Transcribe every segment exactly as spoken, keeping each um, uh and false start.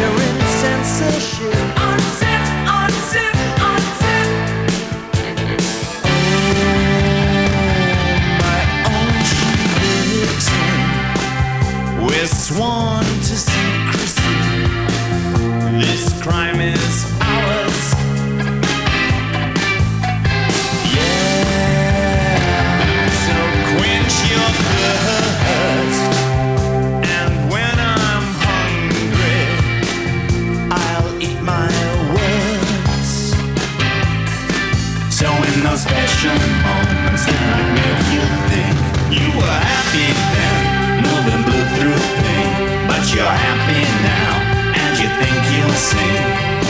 featuring censorship. Unzip, unzip, unzip. Oh, my own true victim. We're sworn to secrecy. This crime is ours. Yeah, so quench your thirst. And when I'm hungry, I'll eat my words. So in those special moments that make you think you were happy then, moving blue through pain, but you're happy now, and you think you'll sing.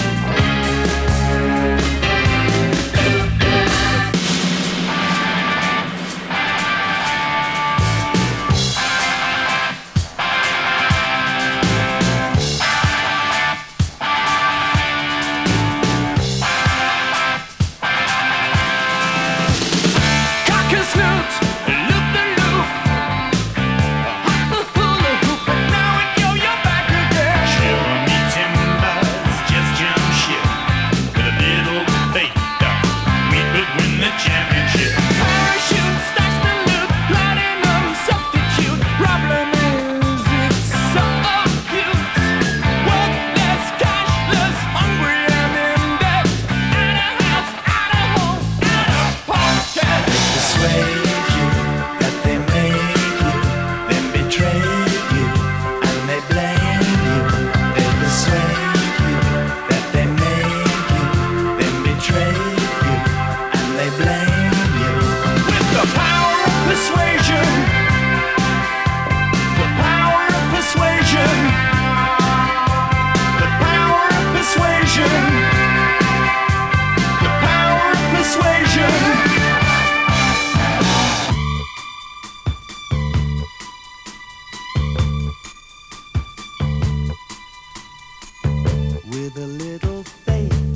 With a little faith,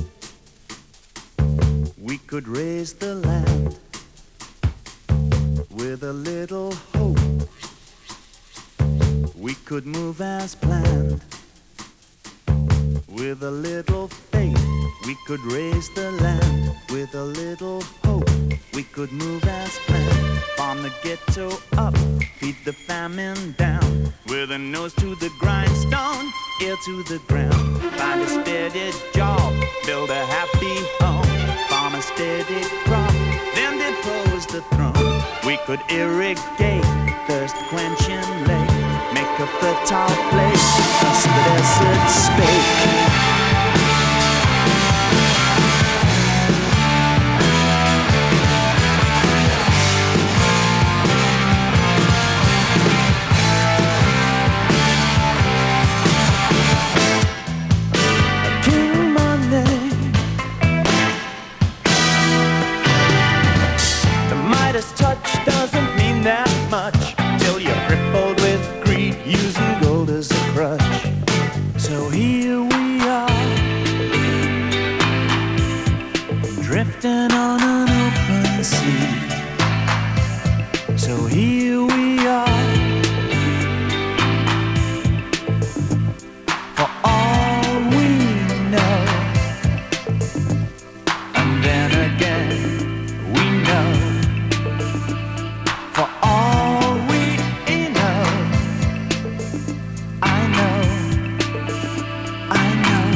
we could raise the land. With a little hope, we could move as planned. With a little faith, we could raise the land. With a little hope, we could move as planned. Farm the ghetto up, feed the famine down. With a nose to the grindstone, ear to the ground. Find a steady job, build a happy home. Farm a steady crop, then depose the throne. We could irrigate, thirst quenching lake. Make a fertile place, thus the desert spake. Touch doesn't mean that much till you're crippled with greed, using gold as a crutch. So here we are, drifting on an open sea. So here we are, for all we know. And then again, we know. For all we know, I know, I know.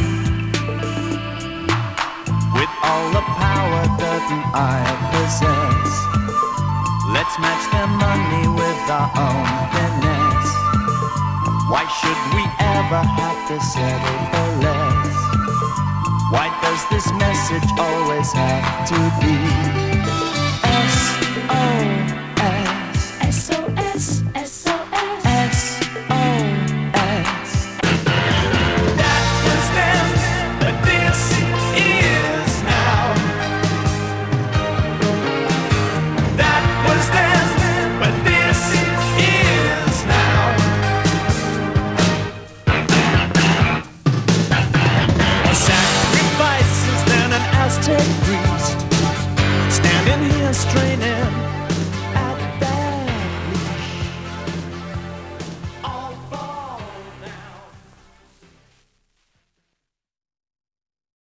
With all the power that I possess, let's match the money with our own finesse. Why should we ever have to settle for less? Why does this message always have to be S O